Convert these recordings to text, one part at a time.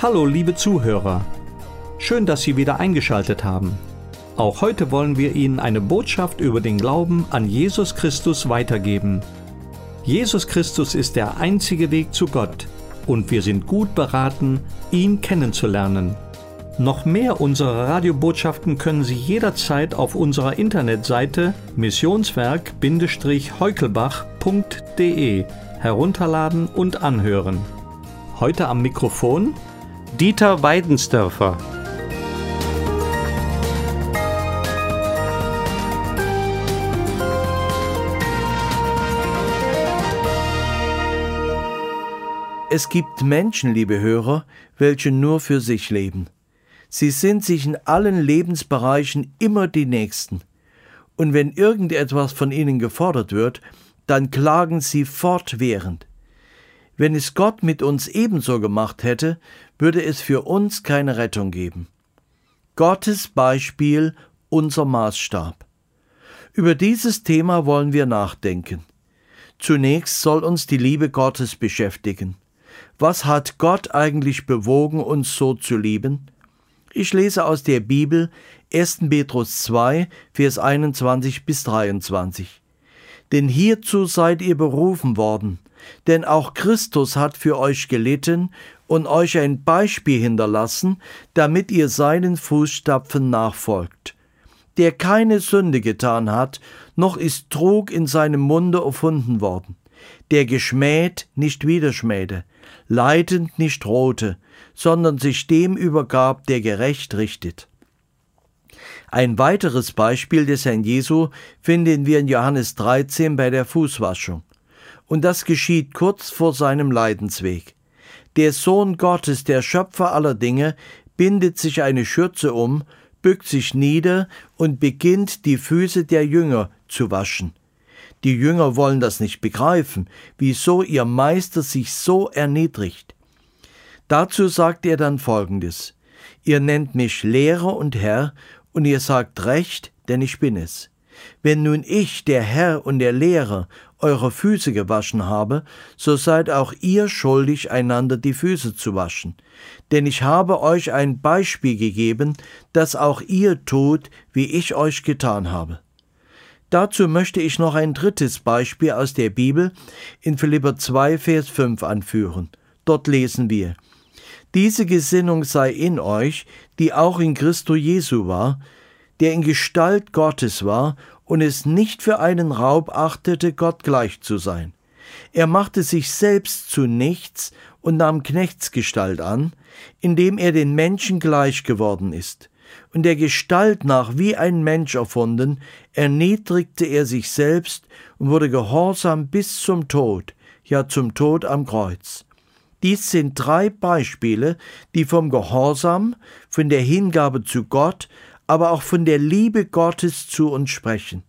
Hallo liebe Zuhörer, schön, dass Sie wieder eingeschaltet haben. Auch heute wollen wir Ihnen eine Botschaft über den Glauben an Jesus Christus weitergeben. Jesus Christus ist der einzige Weg zu Gott und wir sind gut beraten, ihn kennenzulernen. Noch mehr unserer Radiobotschaften können Sie jederzeit auf unserer Internetseite missionswerk-heukelbach.de herunterladen und anhören. Heute am Mikrofon Dieter Weidensdörfer. Es gibt Menschen, liebe Hörer, welche nur für sich leben. Sie sind sich in allen Lebensbereichen immer die Nächsten. Und wenn irgendetwas von ihnen gefordert wird, dann klagen sie fortwährend. Wenn es Gott mit uns ebenso gemacht hätte, würde es für uns keine Rettung geben. Gottes Beispiel, unser Maßstab. Über dieses Thema wollen wir nachdenken. Zunächst soll uns die Liebe Gottes beschäftigen. Was hat Gott eigentlich bewogen, uns so zu lieben? Ich lese aus der Bibel 1. Petrus 2, Vers 21 bis 23. Denn hierzu seid ihr berufen worden, denn auch Christus hat für euch gelitten und euch ein Beispiel hinterlassen, damit ihr seinen Fußstapfen nachfolgt. Der keine Sünde getan hat, noch ist Trug in seinem Munde erfunden worden, der geschmäht nicht widerschmähte, leidend nicht drohte, sondern sich dem übergab, der gerecht richtet. Ein weiteres Beispiel des Herrn Jesu finden wir in Johannes 13 bei der Fußwaschung. Und das geschieht kurz vor seinem Leidensweg. Der Sohn Gottes, der Schöpfer aller Dinge, bindet sich eine Schürze um, bückt sich nieder und beginnt, die Füße der Jünger zu waschen. Die Jünger wollen das nicht begreifen, wieso ihr Meister sich so erniedrigt. Dazu sagt er dann Folgendes: Ihr nennt mich Lehrer und Herr, und ihr sagt recht, denn ich bin es. Wenn nun ich, der Herr und der Lehrer, eure Füße gewaschen habe, so seid auch ihr schuldig, einander die Füße zu waschen. Denn ich habe euch ein Beispiel gegeben, dass auch ihr tut, wie ich euch getan habe. Dazu möchte ich noch ein drittes Beispiel aus der Bibel in Philipper 2, Vers 5 anführen. Dort lesen wir: Diese Gesinnung sei in euch, die auch in Christo Jesu war, der in Gestalt Gottes war und es nicht für einen Raub achtete, Gott gleich zu sein. Er machte sich selbst zu nichts und nahm Knechtsgestalt an, indem er den Menschen gleich geworden ist. Und der Gestalt nach wie ein Mensch erfunden, erniedrigte er sich selbst und wurde gehorsam bis zum Tod, ja zum Tod am Kreuz. Dies sind 3 Beispiele, die vom Gehorsam, von der Hingabe zu Gott, aber auch von der Liebe Gottes zu uns sprechen.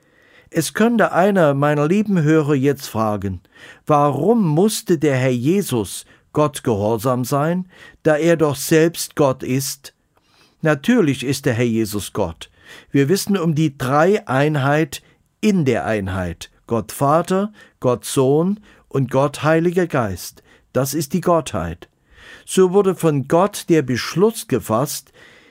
Es könnte einer meiner lieben Hörer jetzt fragen: Warum musste der Herr Jesus Gott gehorsam sein, da er doch selbst Gott ist? Natürlich ist der Herr Jesus Gott. Wir wissen um die Dreieinheit in der Einheit: Gott Vater, Gott Sohn und Gott Heiliger Geist. Das ist die Gottheit. So wurde von Gott der Beschluss gefasst,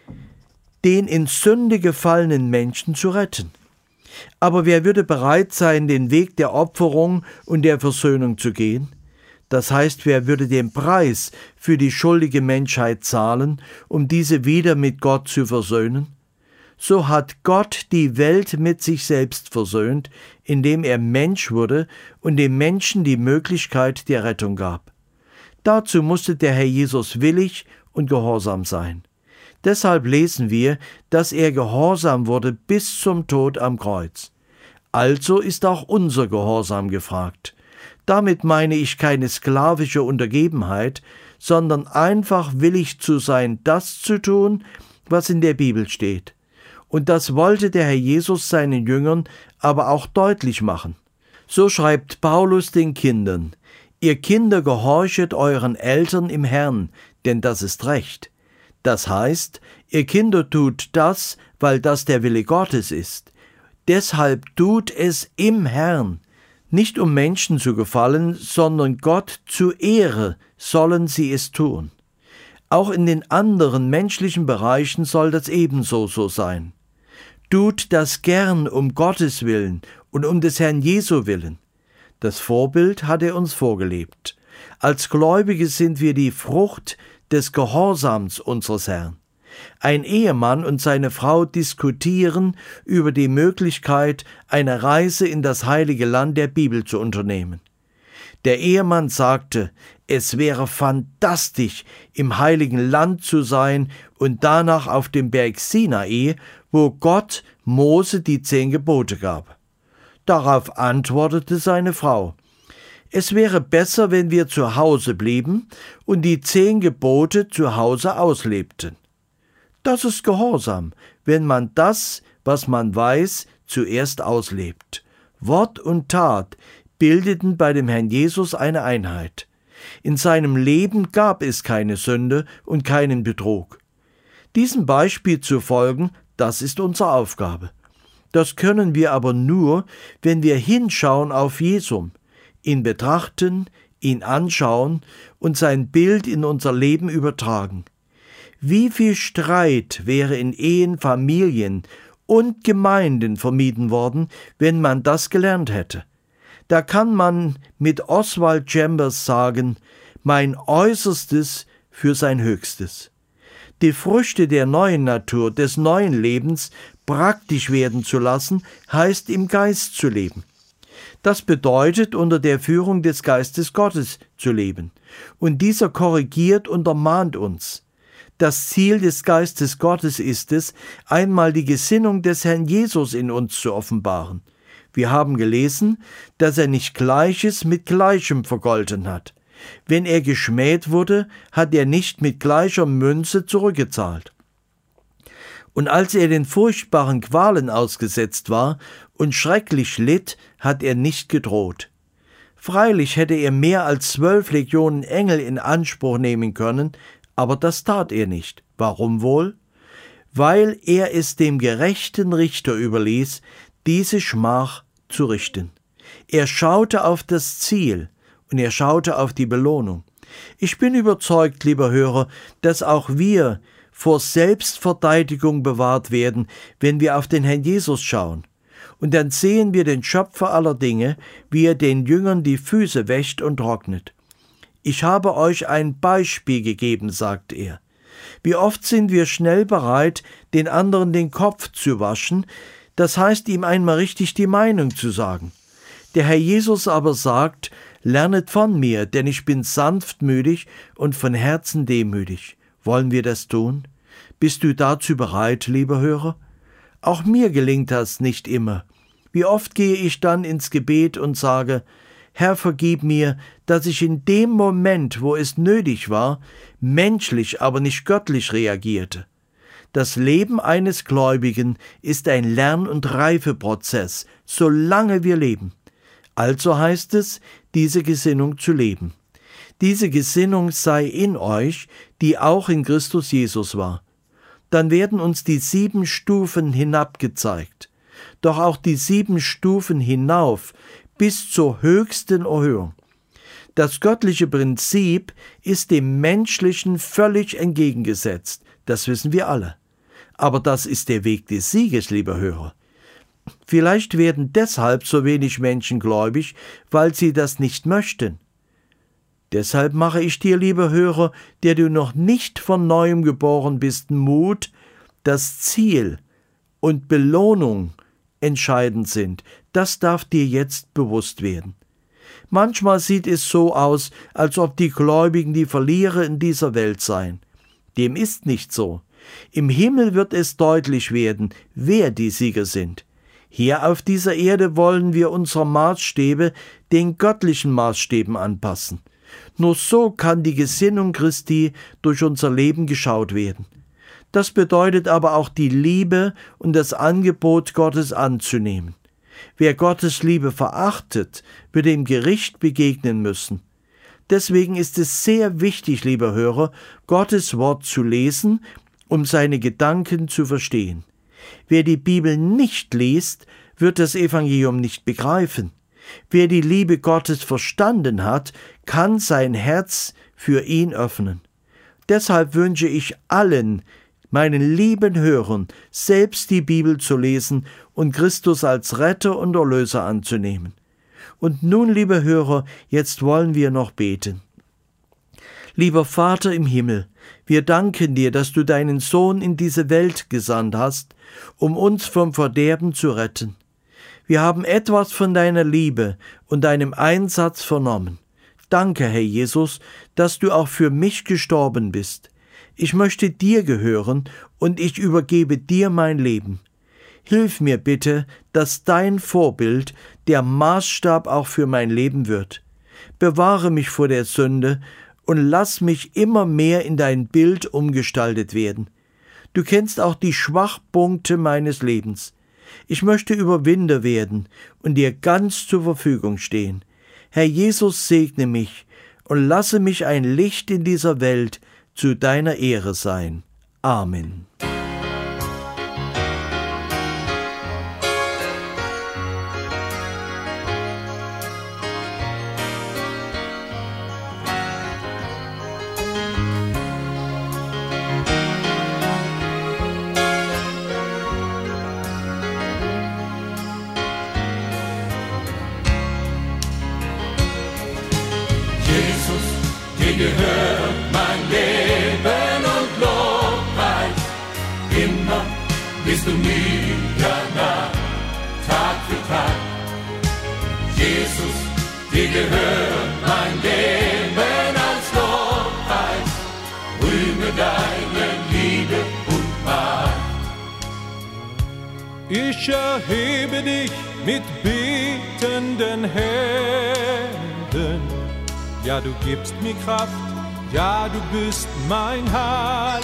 den in Sünde gefallenen Menschen zu retten. Aber wer würde bereit sein, den Weg der Opferung und der Versöhnung zu gehen? Das heißt, wer würde den Preis für die schuldige Menschheit zahlen, um diese wieder mit Gott zu versöhnen? So hat Gott die Welt mit sich selbst versöhnt, indem er Mensch wurde und dem Menschen die Möglichkeit der Rettung gab. Dazu musste der Herr Jesus willig und gehorsam sein. Deshalb lesen wir, dass er gehorsam wurde bis zum Tod am Kreuz. Also ist auch unser Gehorsam gefragt. Damit meine ich keine sklavische Untergebenheit, sondern einfach willig zu sein, das zu tun, was in der Bibel steht. Und das wollte der Herr Jesus seinen Jüngern aber auch deutlich machen. So schreibt Paulus den Kindern: Ihr Kinder, gehorchet euren Eltern im Herrn, denn das ist Recht. Das heißt, ihr Kinder tut das, weil das der Wille Gottes ist. Deshalb tut es im Herrn. Nicht um Menschen zu gefallen, sondern Gott zu Ehre sollen sie es tun. Auch in den anderen menschlichen Bereichen soll das ebenso so sein. Tut das gern um Gottes Willen und um des Herrn Jesu willen. Das Vorbild hat er uns vorgelebt. Als Gläubige sind wir die Frucht des Gehorsams unseres Herrn. Ein Ehemann und seine Frau diskutieren über die Möglichkeit, eine Reise in das heilige Land der Bibel zu unternehmen. Der Ehemann sagte, es wäre fantastisch, im heiligen Land zu sein und danach auf dem Berg Sinai, wo Gott Mose die 10 Gebote gab. Darauf antwortete seine Frau, es wäre besser, wenn wir zu Hause blieben und die 10 Gebote zu Hause auslebten. Das ist Gehorsam, wenn man das, was man weiß, zuerst auslebt. Wort und Tat bildeten bei dem Herrn Jesus eine Einheit. In seinem Leben gab es keine Sünde und keinen Betrug. Diesem Beispiel zu folgen, das ist unsere Aufgabe. Das können wir aber nur, wenn wir hinschauen auf Jesum, ihn betrachten, ihn anschauen und sein Bild in unser Leben übertragen. Wie viel Streit wäre in Ehen, Familien und Gemeinden vermieden worden, wenn man das gelernt hätte. Da kann man mit Oswald Chambers sagen, mein Äußerstes für sein Höchstes. Die Früchte der neuen Natur, des neuen Lebens praktisch werden zu lassen, heißt im Geist zu leben. Das bedeutet, unter der Führung des Geistes Gottes zu leben. Und dieser korrigiert und ermahnt uns. Das Ziel des Geistes Gottes ist es, einmal die Gesinnung des Herrn Jesus in uns zu offenbaren. Wir haben gelesen, dass er nicht Gleiches mit Gleichem vergolten hat. Wenn er geschmäht wurde, hat er nicht mit gleicher Münze zurückgezahlt. Und als er den furchtbaren Qualen ausgesetzt war und schrecklich litt, hat er nicht gedroht. Freilich hätte er mehr als 12 Legionen Engel in Anspruch nehmen können, aber das tat er nicht. Warum wohl? Weil er es dem gerechten Richter überließ, diese Schmach zu richten. Er schaute auf das Ziel und er schaute auf die Belohnung. Ich bin überzeugt, lieber Hörer, dass auch wir vor Selbstverteidigung bewahrt werden, wenn wir auf den Herrn Jesus schauen. Und dann sehen wir den Schöpfer aller Dinge, wie er den Jüngern die Füße wäscht und trocknet. Ich habe euch ein Beispiel gegeben, sagt er. Wie oft sind wir schnell bereit, den anderen den Kopf zu waschen, das heißt, ihm einmal richtig die Meinung zu sagen. Der Herr Jesus aber sagt, lernet von mir, denn ich bin sanftmütig und von Herzen demütig. Wollen wir das tun? Bist du dazu bereit, lieber Hörer? Auch mir gelingt das nicht immer. Wie oft gehe ich dann ins Gebet und sage, Herr, vergib mir, dass ich in dem Moment, wo es nötig war, menschlich, aber nicht göttlich reagierte. Das Leben eines Gläubigen ist ein Lern- und Reifeprozess, solange wir leben. Also heißt es, diese Gesinnung zu leben. Diese Gesinnung sei in euch, die auch in Christus Jesus war. Dann werden uns die 7 Stufen hinabgezeigt, doch auch die 7 Stufen hinauf bis zur höchsten Erhöhung. Das göttliche Prinzip ist dem menschlichen völlig entgegengesetzt, das wissen wir alle. Aber das ist der Weg des Sieges, lieber Hörer. Vielleicht werden deshalb so wenig Menschen gläubig, weil sie das nicht möchten. Deshalb mache ich dir, lieber Hörer, der du noch nicht von Neuem geboren bist, Mut, dass Ziel und Belohnung entscheidend sind. Das darf dir jetzt bewusst werden. Manchmal sieht es so aus, als ob die Gläubigen die Verlierer in dieser Welt seien. Dem ist nicht so. Im Himmel wird es deutlich werden, wer die Sieger sind. Hier auf dieser Erde wollen wir unsere Maßstäbe den göttlichen Maßstäben anpassen. Nur so kann die Gesinnung Christi durch unser Leben geschaut werden. Das bedeutet aber auch die Liebe und das Angebot Gottes anzunehmen. Wer Gottes Liebe verachtet, wird dem Gericht begegnen müssen. Deswegen ist es sehr wichtig, lieber Hörer, Gottes Wort zu lesen, um seine Gedanken zu verstehen. Wer die Bibel nicht liest, wird das Evangelium nicht begreifen. Wer die Liebe Gottes verstanden hat, kann sein Herz für ihn öffnen. Deshalb wünsche ich allen, meinen lieben Hörern, selbst die Bibel zu lesen und Christus als Retter und Erlöser anzunehmen. Und nun, liebe Hörer, jetzt wollen wir noch beten. Lieber Vater im Himmel, wir danken dir, dass du deinen Sohn in diese Welt gesandt hast, um uns vom Verderben zu retten. Wir haben etwas von deiner Liebe und deinem Einsatz vernommen. Danke, Herr Jesus, dass du auch für mich gestorben bist. Ich möchte dir gehören und ich übergebe dir mein Leben. Hilf mir bitte, dass dein Vorbild der Maßstab auch für mein Leben wird. Bewahre mich vor der Sünde und lass mich immer mehr in dein Bild umgestaltet werden. Du kennst auch die Schwachpunkte meines Lebens. Ich möchte Überwinder werden und dir ganz zur Verfügung stehen. Herr Jesus, segne mich und lasse mich ein Licht in dieser Welt zu deiner Ehre sein. Amen. Dir gehört mein Leben und Lobpreis. Immer bist du mir nah, Tag für Tag. Jesus, dir gehört mein Leben als Lobpreis. Rühme deine Liebe und Macht. Ich erhebe dich mit betenden Händen. Ja, du gibst mir Kraft, ja, du bist mein Halt.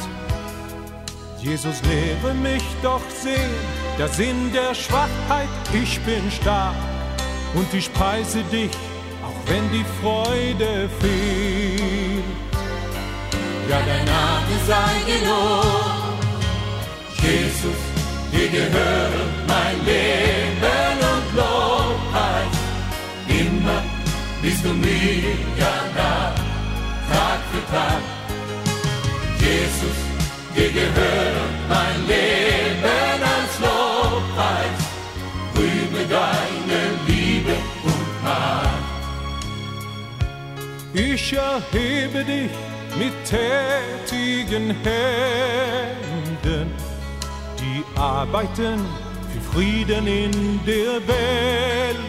Jesus, lehre mich doch sehen, der Sinn der Schwachheit, ich bin stark. Und ich preise dich, auch wenn die Freude fehlt. Ja, dein Name sei gelobt. Jesus, dir gehört mein Leben und Lobpreis. Immer bist du mir nah, Tag für Tag. Jesus, dir gehört mein Leben als Lobpreis. Rühme deine Liebe und Macht. Ich erhebe dich mit tätigen Händen, die arbeiten für Frieden in der Welt.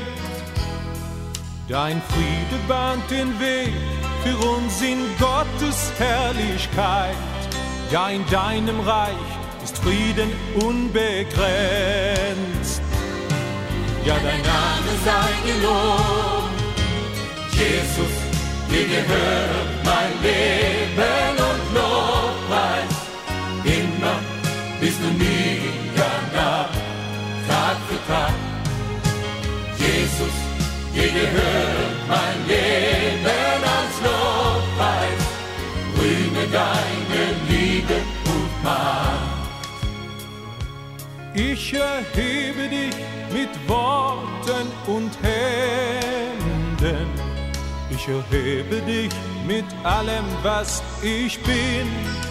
Dein Friede bahnt den Weg für uns in Gottes Herrlichkeit. Ja, in deinem Reich ist Frieden unbegrenzt. Ja, dein Name sei gelobt. Jesus, dir gehört mein Leben und Lobpreis. Immer bist du mir nah, Tag für Tag. Jesus, dir gehört mein Leben als Lobpreis. Rühme deine Liebe und Macht. Ich erhebe dich mit Worten und Händen. Ich erhebe dich mit allem, was ich bin.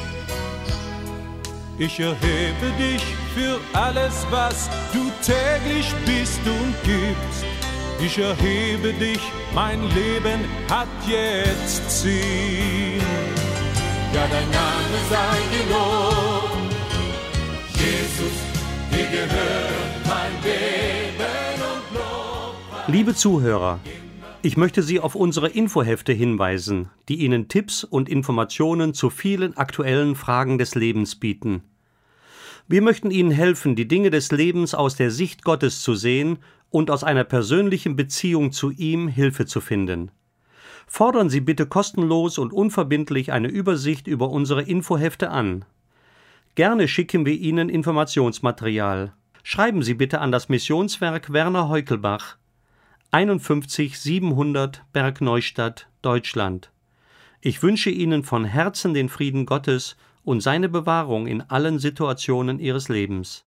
Ich erhebe dich für alles, was du täglich bist und gibst. Ich erhebe dich, mein Leben hat jetzt Sinn. Ja, dein Name sei gelobt. Jesus, dir gehört mein Leben und Lobpreis. Liebe Zuhörer, ich möchte Sie auf unsere Infohefte hinweisen, die Ihnen Tipps und Informationen zu vielen aktuellen Fragen des Lebens bieten. Wir möchten Ihnen helfen, die Dinge des Lebens aus der Sicht Gottes zu sehen und aus einer persönlichen Beziehung zu ihm Hilfe zu finden. Fordern Sie bitte kostenlos und unverbindlich eine Übersicht über unsere Infohefte an. Gerne schicken wir Ihnen Informationsmaterial. Schreiben Sie bitte an das Missionswerk Werner Heukelbach, 51 700 Bergneustadt, Deutschland. Ich wünsche Ihnen von Herzen den Frieden Gottes und seine Bewahrung in allen Situationen Ihres Lebens.